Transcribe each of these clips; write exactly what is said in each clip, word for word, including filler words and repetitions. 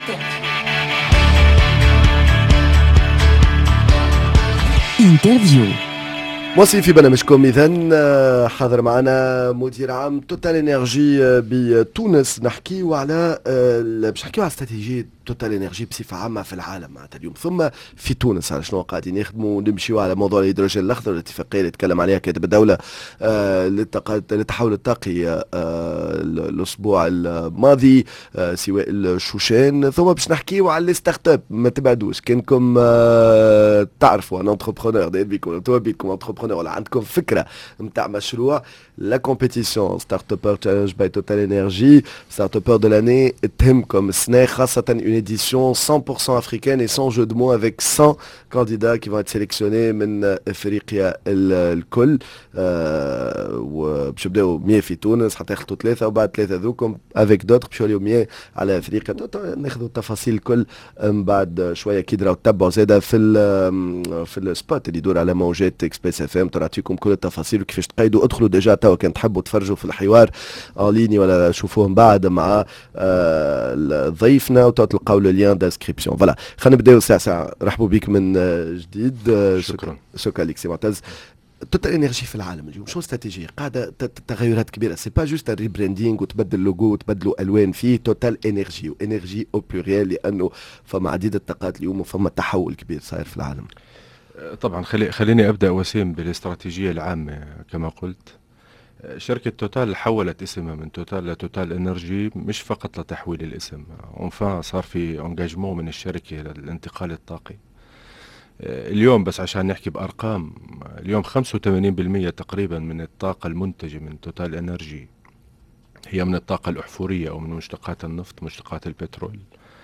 انترفيو. موسي في برنامجكم إذن حاضر معنا مدير عام توتال انرجي بتونس. نحكيو على باش نحكيو على استراتيجية توتال انرجي بصفة عامة في العالم معناتها اليوم، ثم في تونس على شنو قاعدين يخدموا. نمشيو على موضوع الهيدروجين الأخضر، الاتفاقية اللي تكلم عليها كاتب الدولة آه للتحول الطاقي آه الأسبوع الماضي آه سواء الشوشان. ثم باش نحكيو على الستارت اب، ما تبعدوش كانكم آه تعرفوا ان انتربرونور داير بيكم انتوا بيكم انتربرونور ولا عندكم فكرة نتاع مشروع. لا كومبيتيسيون ستارت ابر تشالنج باي توتال انرجي ستارت ابر دو لاني تهمكم السنة، خاصة une édition cent pour cent africaine et sans jeu de mots avec cent candidats qui vont être sélectionnés من افريقيا الكل. أه وباش يبداو مية في تونس حتى يخلطوا ثلاثة، وبعد ثلاثة ذوكم افيك دوتر باش يوليو مية على افريقيا. ناخذوا التفاصيل الكل من بعد شويه كي راهو تتبعوا زاده في في السبوت اللي يدور على موجات اكسبريس اف ام، تعطيكم كل التفاصيل وكيفاش تقيدوا. ادخلوا ديجا توا كان تحبوا تفرجوا في الحوار اون ليني ولا شوفوه من بعد مع أه ضيفنا وتلقاو لو لين دانسكريبسيون. فوالا خلينا نبداو ساعه ساعه. رحبوا بك من جديد. شكرا شكرا لك سي معتز. توتال انرجي في العالم اليوم شو استراتيجيه قاعده تغيرات كبيره، سي با جوست ريبراندينغ وتبدل لوجو وتبدلوا الوان، في توتال انرجي وانرجي او بلوريال، لانه فما عديد الطاقات اليوم وفما تحول كبير صاير في العالم. طبعا خلي خليني ابدا وسيم بالاستراتيجيه العامه. كما قلت شركة توتال حولت اسمها من توتال لتوتال انرجي، مش فقط لتحويل الاسم، انفا صار في انجاجمون من الشركة للانتقال الطاقي. اليوم بس عشان نحكي بأرقام، اليوم خمسة وثمانين بالمئة تقريبا من الطاقة المنتجة من توتال انرجي هي من الطاقة الأحفورية أو من مشتقات النفط، مشتقات البترول.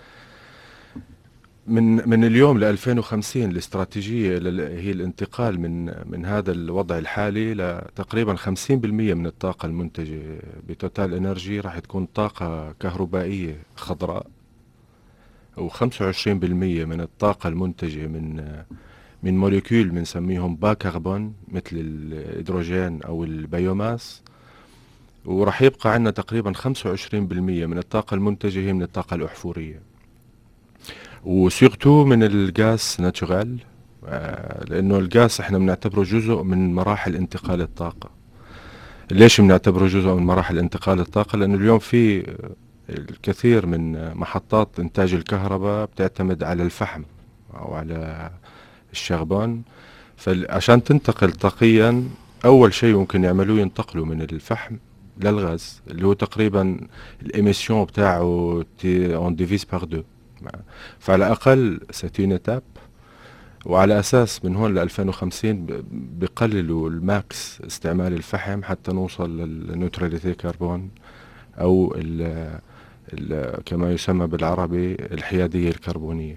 من من اليوم ل ألفين وخمسين الاستراتيجية هي الانتقال من من هذا الوضع الحالي لتقريبا خمسين بالمئة من الطاقة المنتجة بتوتال انرجي راح تكون طاقة كهربائية خضراء، وخمسة وعشرين بالمئة من الطاقة المنتجة من من موليكيول بنسميهم با كربون مثل الهيدروجين أو البيوماس، وراح يبقى عندنا تقريبا خمسة وعشرين بالمئة من الطاقة المنتجة هي من الطاقة الأحفورية، وسيرتو من الغاز ناتشورال، لأنه الغاز احنا بنعتبره جزء من مراحل انتقال الطاقة. ليش بنعتبره جزء من مراحل انتقال الطاقة؟ لأنه اليوم في الكثير من محطات إنتاج الكهرباء بتعتمد على الفحم أو على الشربون، فعشان تنتقل طاقيا أول شيء ممكن يعملوه ينتقلوا من الفحم للغاز اللي هو تقريبا الإميسيون بتاعه اون ديفيز بار دو، فعلى أقل ستين إتاب. وعلى أساس من هون ل ألفين وخمسين بقللوا الماكس استعمال الفحم حتى نوصل للنيوتراليتي كربون أو ال ال كما يسمى بالعربي الحيادية الكربونية.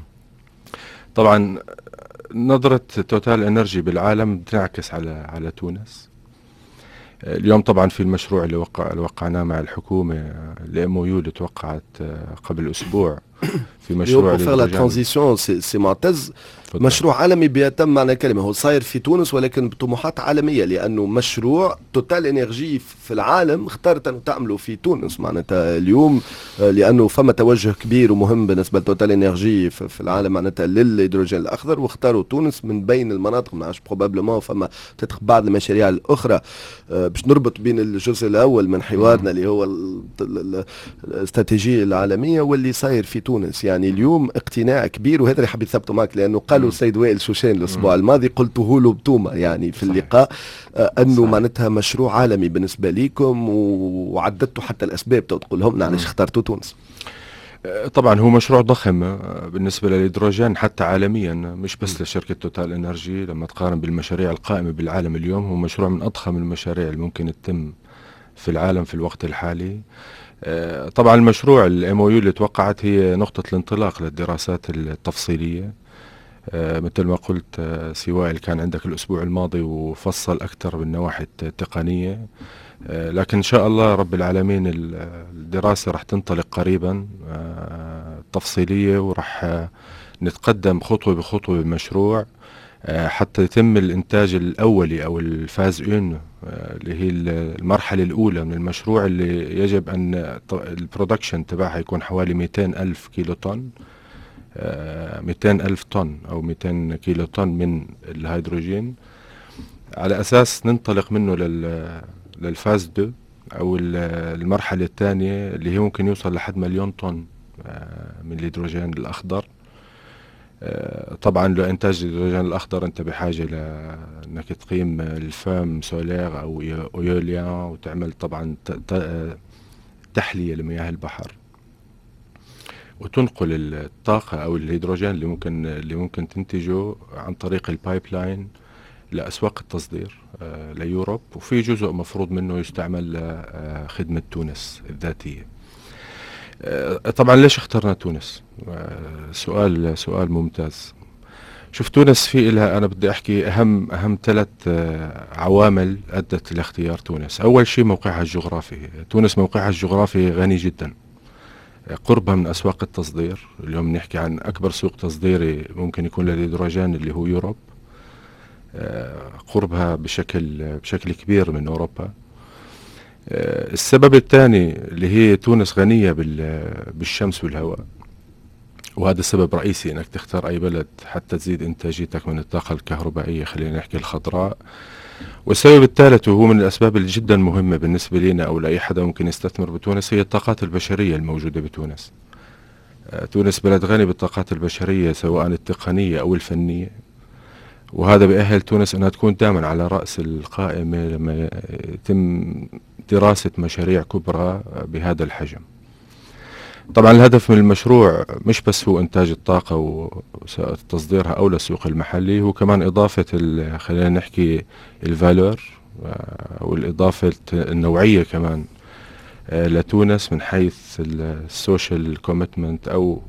طبعا نظرة توتال انرجي بالعالم بتنعكس على على تونس. اليوم طبعا في المشروع اللي وقع اللي وقعناه مع الحكومة، الام او يو اللي توقعت قبل اسبوع في مشروع لا ترانزيسيون. سي معتز مشروع عالمي بيتم معنى الكلمة، هو صاير في تونس ولكن بطموحات عالمية، لأنه مشروع توتال انرجي في العالم اختارت أن تعملوا في تونس معناتها اليوم، لأنه فما توجه كبير ومهم بالنسبة لتوتال انرجي في العالم معناتها للهيدروجين الأخضر، واختاروا تونس من بين المناطق. ما عادش بروبابلمون فما تتخ بعض المشاريع الأخرى باش نربط بين الجزء الأول من حوارنا اللي هو الاستراتيجية العالمية واللي صاير في تونس. يعني اليوم اقتناع كبير، وهذا اللي حاب يثبتوا معك، لأنه قالوا السيد وائل شوشان الأسبوع الماضي قلته له بتومة يعني في اللقاء آه أنه معناتها مشروع عالمي بالنسبة ليكم، وعددتوا حتى الأسباب تقولهم لنا علاش اخترتوا تونس. طبعا هو مشروع ضخم بالنسبة للهيدروجين حتى عالميا، مش بس لشركة توتال انرجي. لما تقارن بالمشاريع القائمة بالعالم اليوم، هو مشروع من أضخم المشاريع اللي ممكن تتم في العالم في الوقت الحالي. طبعا المشروع الام او يو اللي توقعت هي نقطة الانطلاق للدراسات التفصيلية. مثل ما قلت سواء اللي كان عندك الأسبوع الماضي وفصل أكثر بالنواحي التقنية، لكن إن شاء الله رب العالمين الدراسة رح تنطلق قريبا تفصيلية، ورح نتقدم خطوة بخطوة بالمشروع حتى يتم الإنتاج الأولي أو الفاز اون اللي هي المرحلة الأولى من المشروع، اللي يجب أن البرودكشن تبعها يكون حوالي مئتين ألف كيلو طن، مئتين ألف طن أو مئتين كيلو طن من الهيدروجين، على أساس ننطلق منه للفاز دو أو المرحلة الثانية اللي هي ممكن يوصل لحد مليون طن من الهيدروجين الأخضر. طبعا لإنتاج الهيدروجين الأخضر أنت بحاجة لأنك تقيم الفام سولير أو أيوليان، وتعمل طبعا تحلية لمياه البحر، وتنقل الطاقة أو الهيدروجين اللي ممكن اللي ممكن تنتجه عن طريق البايب لاين لأسواق التصدير ليوروب، وفي جزء مفروض منه يستعمل لخدمة تونس الذاتية. طبعا ليش اخترنا تونس؟ سؤال سؤال ممتاز. شوف، تونس في لها، أنا بدي أحكي أهم أهم ثلاث عوامل أدت لاختيار تونس. أول شيء موقعها الجغرافي. تونس موقعها الجغرافي غني جدا، قربها من أسواق التصدير. اليوم نحكي عن أكبر سوق تصديري ممكن يكون للهيدروجين اللي هو يوروب، قربها بشكل بشكل كبير من أوروبا. السبب الثاني اللي هي تونس غنية بالشمس والهواء، وهذا سبب رئيسي انك تختار اي بلد حتى تزيد انتاجيتك من الطاقة الكهربائية، خلينا نحكي الخضراء. والسبب الثالث وهو من الاسباب اللي جدا مهمة بالنسبة لنا او لاي حدا ممكن يستثمر بتونس، هي الطاقات البشرية الموجودة بتونس. تونس بلد غني بالطاقات البشرية سواء التقنية او الفنية، وهذا بيأهل تونس انها تكون دائما على رأس القائمة لما يتم دراسة مشاريع كبرى بهذا الحجم. طبعا الهدف من المشروع مش بس هو انتاج الطاقة وتصديرها او للسوق المحلي، هو كمان اضافة خلينا نحكي الفالور والاضافة النوعية كمان لتونس من حيث السوشيال كوميتمنت او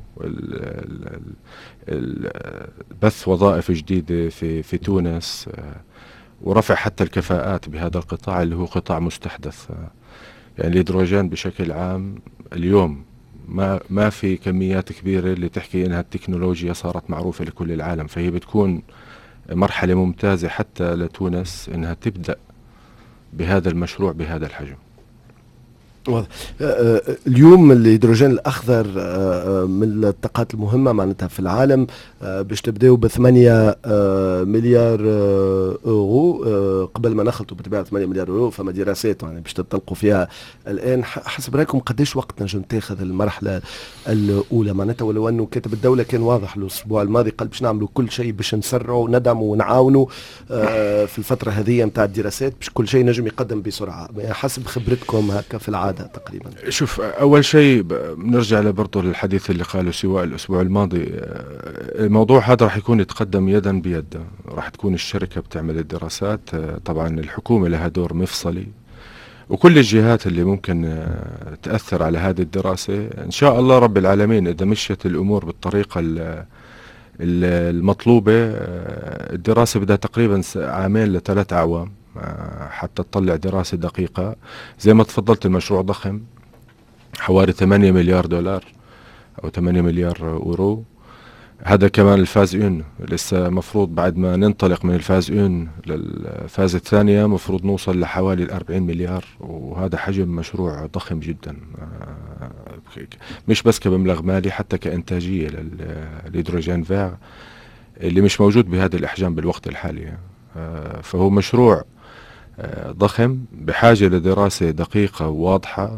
بث وظائف جديدة في في تونس، ورفع حتى الكفاءات بهذا القطاع اللي هو قطاع مستحدث. يعني الهيدروجين بشكل عام اليوم ما ما في كميات كبيرة اللي تحكي انها التكنولوجيا صارت معروفة لكل العالم، فهي بتكون مرحلة ممتازة حتى لتونس انها تبدأ بهذا المشروع بهذا الحجم. واضح. اليوم الهيدروجين الأخضر من الطاقات المهمة معناتها في العالم، باش تبداو بثمانية مليار أورو قبل ما نخلطوا بطبيعة ثمانية مليار أورو. فما دراسات يعني باش تنطلقوا فيها الآن. حسب رأيكم قديش وقت نجم تاخذ المرحلة الأولى معناتها؟ ولو أنه كاتب الدولة كان واضح الأسبوع الماضي، قال باش نعملوا كل شيء باش نسرعوا وندعموا ونعاونوا في الفترة هذه نتاع الدراسات باش كل شيء نجم يقدم بسرعة. حسب خبرتكم هكا في العادة تقريبا. شوف، اول شيء بنرجع لبرضه للحديث اللي قاله سواء الاسبوع الماضي. الموضوع هذا راح يكون يتقدم يدا بيد، راح تكون الشركه بتعمل الدراسات. طبعا الحكومه لها دور مفصلي، وكل الجهات اللي ممكن تاثر على هذه الدراسه ان شاء الله رب العالمين اذا مشيت الامور بالطريقه المطلوبه. الدراسه بدها تقريبا عامين لثلاث اعوام حتى تطلع دراسة دقيقة. زي ما تفضلت المشروع ضخم، حوالي ثمانية مليار دولار أو ثمانية مليار أورو. هذا كمان الفاز اون، لسه مفروض بعد ما ننطلق من الفاز اون للفاز الثانية مفروض نوصل لحوالي الأربعين مليار، وهذا حجم مشروع ضخم جدا، مش بس كمبلغ مالي حتى كإنتاجية للهيدروجين فير اللي مش موجود بهذه الأحجام بالوقت الحالي. فهو مشروع ضخم بحاجة لدراسة دقيقة وواضحة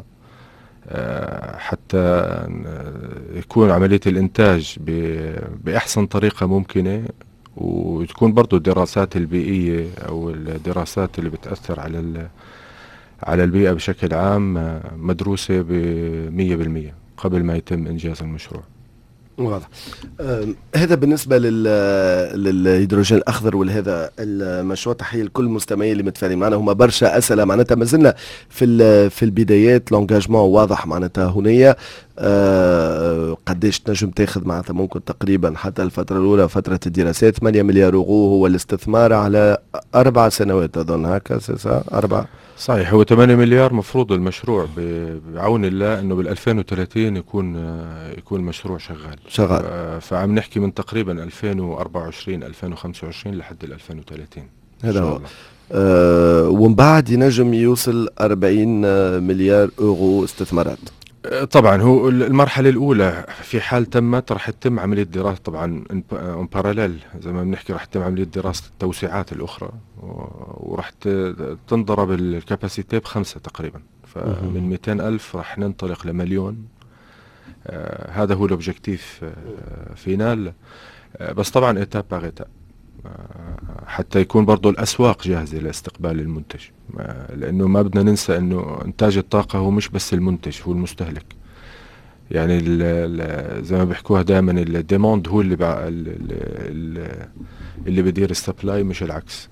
حتى يكون عملية الإنتاج بأحسن طريقة ممكنة، وتكون برضو الدراسات البيئية أو الدراسات اللي بتأثر على على البيئة بشكل عام مدروسة بمية بالمية قبل ما يتم إنجاز المشروع. واضح. هذا بالنسبة للهيدروجين الأخضر ولهذا المشروع. تحية لكل المستمعين اللي متفاعلين معنا، هما برشا أسئلة معناتها ما زلنا في في البدايات. لونجاجمون واضح معناتها هنايا. آه قديش تنجم تاخذ معناتها ممكن تقريبا حتى الفترة الأولى فترة الدراسات ثمانية مليار يورو هو الاستثمار على أربع سنوات أظن هكا سا أربع. صحيح، هو ثمانية مليار مفروض المشروع بعون الله انه بال ألفين وثلاثين يكون يكون مشروع شغال شغال. فعم نحكي من تقريبا ألفين وأربعة وعشرين ألفين وخمسة وعشرين لحد ال ألفين وثلاثين هذا هو. آه ومن بعد ينجم يوصل أربعين مليار اورو استثمارات. طبعا هو المرحله الاولى في حال تمت راح تتم عمليه دراسه طبعا اون باراليل زي ما بنحكي راح تتم عمليه دراسه التوسعات الاخرى وراح تنضرب الكاباسيتي بخمسه تقريبا، فمن مئتين ألف راح ننطلق لمليون. آه هذا هو الاوبجيكتيف آه فينال. آه بس طبعا ايتاب باغ ايتاب حتى يكون برضو الأسواق جاهزة لاستقبال المنتج، لأنه ما بدنا ننسى أنه إنتاج الطاقة هو مش بس المنتج، هو المستهلك. يعني ال ال زي ما بيحكوها دائما الديموند هو اللي بع اللي, اللي بدير السبلاي مش العكس.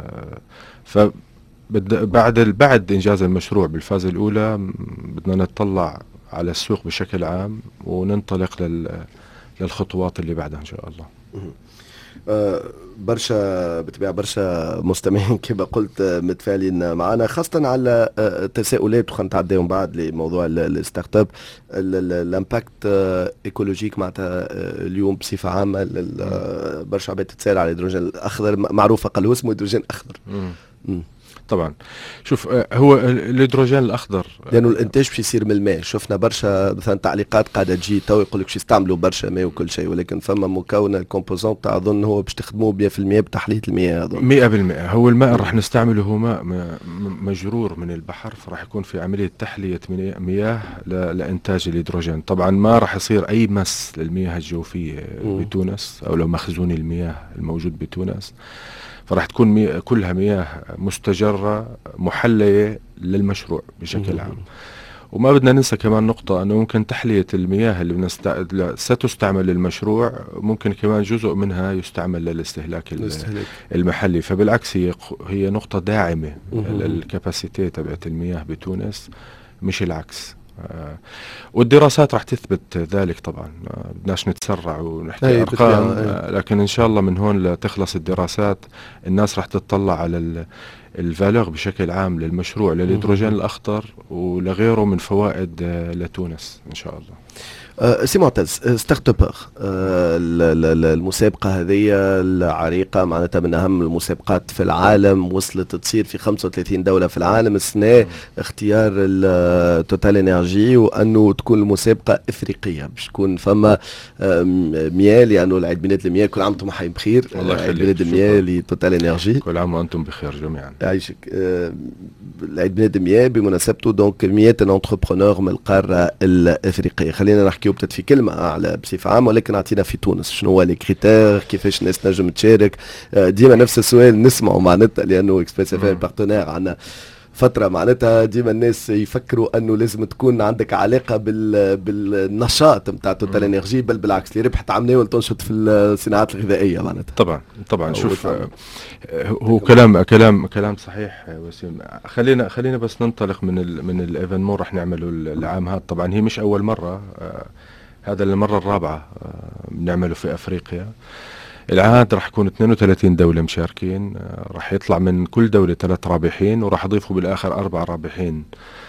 فبعد بعد إنجاز المشروع بالفازة الأولى بدنا نتطلع على السوق بشكل عام وننطلق لل للخطوات اللي بعدها إن شاء الله. أه برشا بالطبيعة برشا مستمعين كما قلت متفاعلين معنا خاصة على التساؤلات وخلينا نتعداو من بعد لموضوع الستارت اب الامباكت ايكولوجيك معناتها اليوم بصفة عامة برشا عباد تتساءل على الهيدروجين الأخضر معروف أقل اسمه هيدروجين أخضر. مم. طبعا شوف هو الهيدروجين الاخضر لانه الانتاج باش يصير من الماء، شفنا برشا مثلا تعليقات قاعده تجي تو يقول لك باش يستعملوا برشا ماء وكل شيء، ولكن فما مكون الكومبوزون تاع اظن هو باش تخدموه مية بالمية بتحليه المياه اظن مية بالمية. هو الماء راح نستعمله هو ماء مجرور من البحر، فراح يكون في عمليه تحليه مياه لانتاج الهيدروجين. طبعا ما راح يصير اي مس للمياه الجوفيه بتونس او لو مخزون المياه الموجود بتونس، فراح تكون مي... كلها مياه مستجرة محلية للمشروع بشكل عام. وما بدنا ننسى كمان نقطة أنه ممكن تحلية المياه اللي بنست... ستستعمل للمشروع ممكن كمان جزء منها يستعمل للاستهلاك المحلي، فبالعكس هي هي نقطة داعمة للكاباسيتي تبعت المياه بتونس مش العكس. آه والدراسات راح تثبت ذلك طبعا، آه بدناش نتسرع ونحكي ارقام، آه لكن ان شاء الله من هون لتخلص الدراسات الناس راح تطلع على الفالور بشكل عام للمشروع للهيدروجين الاخضر ولغيره من فوائد آه لتونس ان شاء الله. أه سي معتز، ستارت ابر أه المسابقة هذه العريقة معناتها من أهم المسابقات في العالم، وصلت تصير في خمسة وثلاثين دولة في العالم. السنة اختيار توتال انرجي وأنه تكون المسابقة إفريقية باش تكون فما مياه، لأنه العيد ميلاد المياه كل عام وانتم حيين بخير. عيد ميلاد المياه لتوتال انرجي كل عام وأنتم بخير جميعا. يعيشك. أه العيد ميلاد المياه بمناسبته دونك مية انتربرونور من القارة الإفريقية. خلينا نحكي وبدأت في كلمة على بصفة عامة، ولكن أعطينا في تونس شنو هو لي كريتير، كيفاش الناس نجم تشارك. ديما نفس السؤال نسمعه معناتها لأنه اكسبريس اف ام بارتنير عندنا فترة معناتها ديما الناس يفكروا أنه لازم تكون عندك علاقة بال بالنشاط نتاع توتال انرجي، بل بالعكس اللي ربح تعمل تنشط في الصناعات الغذائية معناتها. طبعا طبعا شوف آه هو كلام كلام كلام صحيح وسيم. خلينا خلينا بس ننطلق من ال من الايفنمون راح نعمله العام هذا. طبعا هي مش أول مرة، آه هذا المرة الرابعة بنعمله آه في أفريقيا. العهد راح يكون اثنين وثلاثين دولة مشاركين، راح يطلع من كل دولة ثلاث رابحين وراح يضيفوا بالآخر أربع رابحين.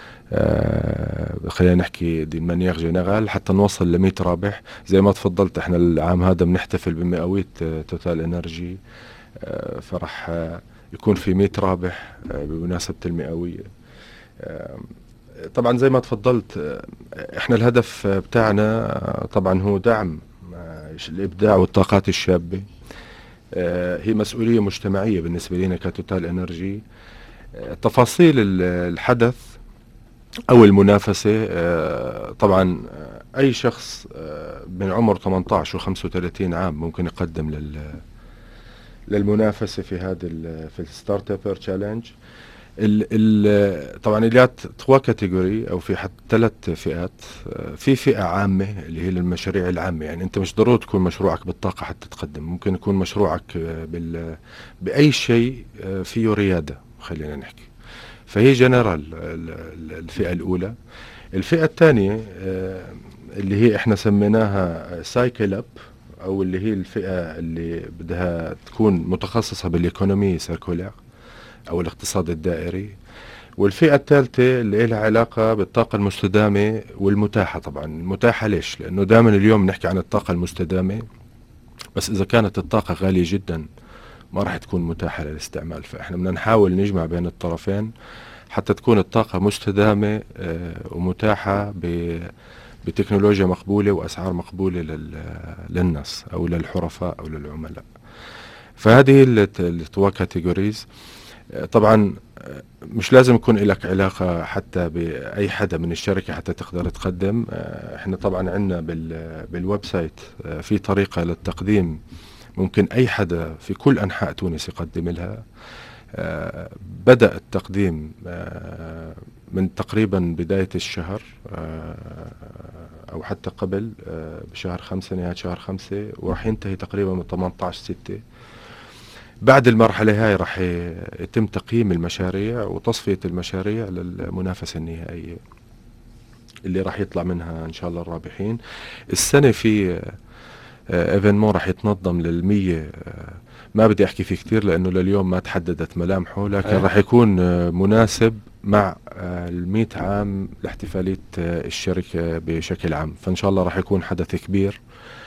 آه خلينا نحكي دي مانيير جينيرال حتى نوصل ل مية رابح. زي ما تفضلت احنا العام هذا بنحتفل بمئوية توتال انرجي، آه فراح آه يكون في مية رابح آه بمناسبة المئوية. آه طبعا زي ما تفضلت آه احنا الهدف بتاعنا آه طبعا هو دعم الإبداع والطاقات الشابة. آه هي مسؤولية مجتمعية بالنسبة لنا كتوتال انرجي. آه تفاصيل الحدث أو المنافسة، آه طبعا آه أي شخص آه من عمر ثمانية عشر و خمسة وثلاثين عام ممكن يقدم لل للمنافسة في هذا في الستارت ابر تشالنج. ال ال طبعا اللي تخوا كاتيجوري او في حتى ثلاث فئات. في فئه عامه اللي هي المشاريع العامه، يعني انت مش ضروري تكون مشروعك بالطاقه حتى تقدم، ممكن يكون مشروعك بال باي شيء فيه رياده خلينا نحكي. فهي جنرال الفئه الاولى. الفئه الثانيه اللي هي احنا سميناها سايكل اب، او اللي هي الفئة اللي بدها تكون متخصصة بالايكونومي سيركولير او الاقتصاد الدائري. والفئة الثالثة اللي لها علاقة بالطاقة المستدامة والمتاحة. طبعا المتاحة ليش؟ لأنه دائما اليوم نحكي عن الطاقة المستدامة، بس إذا كانت الطاقة غالية جدا ما راح تكون متاحة للاستعمال. فإحنا بدنا نحاول نجمع بين الطرفين حتى تكون الطاقة مستدامة ومتاحة بتكنولوجيا مقبولة وأسعار مقبولة للناس أو للحرفاء أو للعملاء. فهذه التوا كاتيجوريز. طبعا مش لازم يكون لك علاقة حتى بأي حدا من الشركة حتى تقدر تقدم. احنا طبعا عندنا بالويب سايت في طريقة للتقديم ممكن أي حدا في كل أنحاء تونس يقدم لها. بدأ التقديم من تقريبا بداية الشهر أو حتى قبل بشهر خمسة، نهاية شهر خمسة، وراح ينتهي تقريبا من ثمانية عشر ستة. بعد المرحلة هاي راح يتم تقييم المشاريع وتصفية المشاريع للمنافسة النهائية اللي راح يطلع منها إن شاء الله الرابحين. السنة في ايفينمون راح يتنظم للمية، ما بدي أحكي فيه كتير لأنه لليوم ما تحددت ملامحه، لكن راح يكون مناسب مع المئة عام لاحتفالية الشركة بشكل عام. فإن شاء الله راح يكون حدث كبير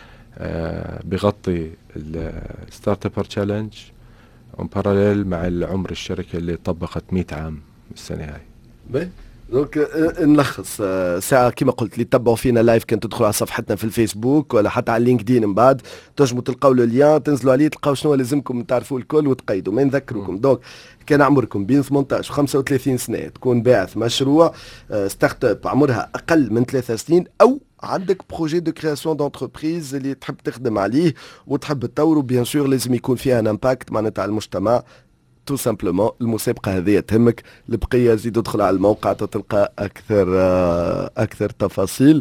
بغطي الستارت اب تشالنج اون باراليل مع العمر الشركة اللي طبقت مئة عام السنة هاي. باهي دونك نلخص ساعة كما قلت اللي تتبعوا فينا لايف كان تدخلوا على صفحتنا في الفيسبوك ولا حتى على لينكدين، من بعد تنجموا تلقاو اللين تنزلوا عليه تلقاو شنو لازمكم تعرفوا الكل وتقيدوا. ما نذكركم دونك كان عمركم بين ثمانية عشر و خمسة وثلاثين سنة تكون باعث مشروع ستارت اب عمرها أقل من ثلاثة سنين، أو عندك بروجي دو كرياسيون دونتربريز اللي تحب تخدم عليه وتحب تطوره، بيان سور لازم يكون فيها ان امباكت معناتها على المجتمع. تو سامبلومون المسابقة هذه تهمك، البقية زيد ادخل على الموقع تلقى أكثر أكثر تفاصيل.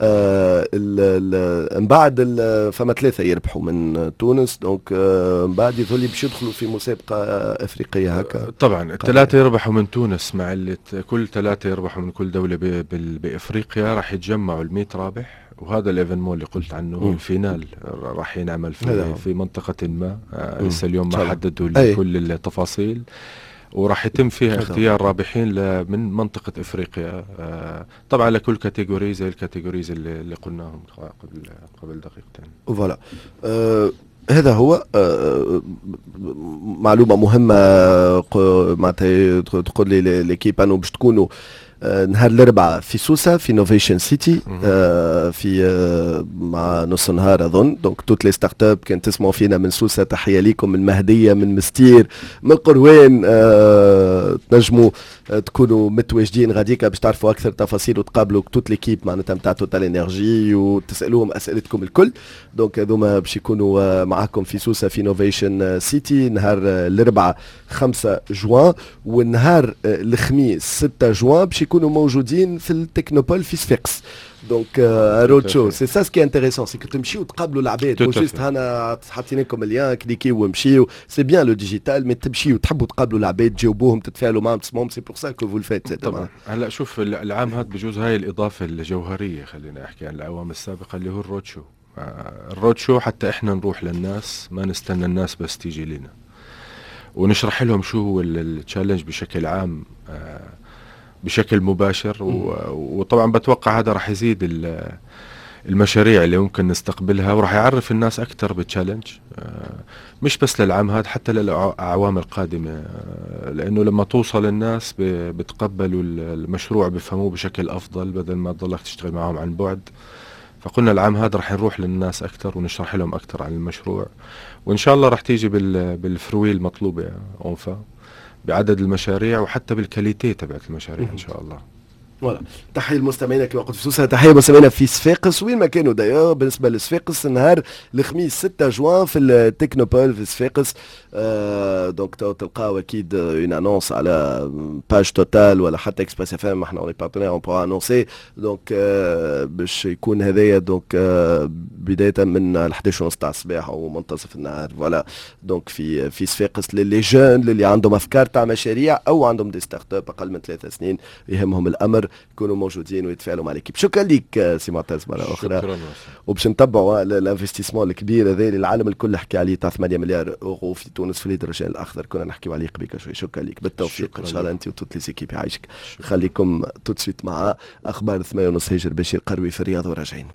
من بعد فما ثلاثة يربحوا من تونس، دونك من بعد يظل باش يدخلوا في مسابقة أفريقية هكا. طبعا الثلاثة يربحوا من تونس، مع اللي كل ثلاثة يربحوا من كل دولة بأفريقيا راح يتجمعوا المئة رابح. وهذا الايفنمون اللي قلت عنه الفينال راح ينعمل في, في منطقة ما لسه اليوم ما حددوا كل التفاصيل، وراح يتم فيها اختيار رابحين من منطقة افريقيا. طبعا لكل كاتيجوري زي الكاتيجوريز اللي, اللي قلناهم قبل قبل دقيقتين. فوالا أه هذا هو أه معلومة مهمة. معناتها تقول لي ليكيب انه باش تكونوا نهار الاربعاء في سوسة في نوفيشن سيتي آه في آه مع نص نهار اظن. دونك توت لي ستارت اب كان تسمعوا فينا من سوسة، تحية ليكم، من المهدية، من مستير، من قروان. آه تنجموا آه تكونوا متواجدين غاديكا باش تعرفوا اكثر تفاصيل وتقابلوا توت ليكيب معناتها نتاع توتال انرجي وتسالوهم اسئلتكم الكل. دونك هذوما باش يكونوا آه معاكم في سوسة في نوفيشن سيتي نهار آه الاربعاء خمسة جوان، والنهار آه الخميس ستة جوان باش يكونوا موجودين في التكنوبول في صفاقس. دونك رود شو سي سا سكي انتريسون، سي كو تمشيو تقابلوا العباد، مش جست هنا حاطين لكم اليان كليكيو ومشيو. سي بيان لو ديجيتال، مي تمشيو تحبوا تقابلوا العباد تجاوبوهم تتفاعلوا معهم تسمعهم. سي بور سا كو فو الفيت. طبعا هلا شوف العام هذا بجوز هاي الاضافه الجوهريه، خلينا احكي عن الاعوام السابقه اللي هو الرود شو. الرود شو حتى احنا نروح للناس، ما نستنى الناس بس تيجي لنا ونشرح لهم شو هو التشالنج بشكل عام بشكل مباشر. وطبعا بتوقع هذا راح يزيد المشاريع اللي ممكن نستقبلها، وراح يعرف الناس اكثر بالتشالنج، مش بس للعام هذا حتى للاعوام القادمه، لانه لما توصل الناس بتقبلوا المشروع بفهموه بشكل افضل بدل ما تضلك تشتغل معهم عن بعد. فقلنا العام هذا راح نروح للناس اكثر ونشرح لهم اكثر عن المشروع، وان شاء الله راح تيجي بالفروي المطلوبه اونفا بعدد المشاريع وحتى بالكاليتي تبعت المشاريع ان شاء الله. فوالا تحية لمستمعينا كما قلت في سوسة، تحية لمستمعينا في صفاقس وين ما كانوا دايور. بالنسبة لصفاقس نهار الخميس ستة جوان في التكنوبول في صفاقس. آه دونك تلقاو اكيد اون انونس على باج توتال ولا حتى اكسبريس اف ام، احنا اون بارتنير اون بور انونسي. دونك آه باش يكون هذايا دونك آه بداية من الحادية ونص تاع الصباح او منتصف النهار. فوالا دونك في في صفاقس للي جون اللي عندهم افكار تاع مشاريع او عندهم دي ستارت اب اقل من ثلاثة سنين يهمهم الامر. يكونوا موجودين ويتفاعلوا مع ليكيب. شكرا لك سي معتز مره اخرى. شكرا. وباش نتبعوا الانفستيسمون الكبير هذا اللي العالم الكل حكى عليه تاع ثمانية مليار اورو في تونس في الهيدروجين الاخضر، كنا نحكيو عليه قبيله شوي. شكرا لك، بالتوفيق ان شاء الله انت وتوت لي زيكيب يعيشك. خليكم توت سويت مع اخبار ثمانية ونص هجر بشير قروي في الرياض وراجعين.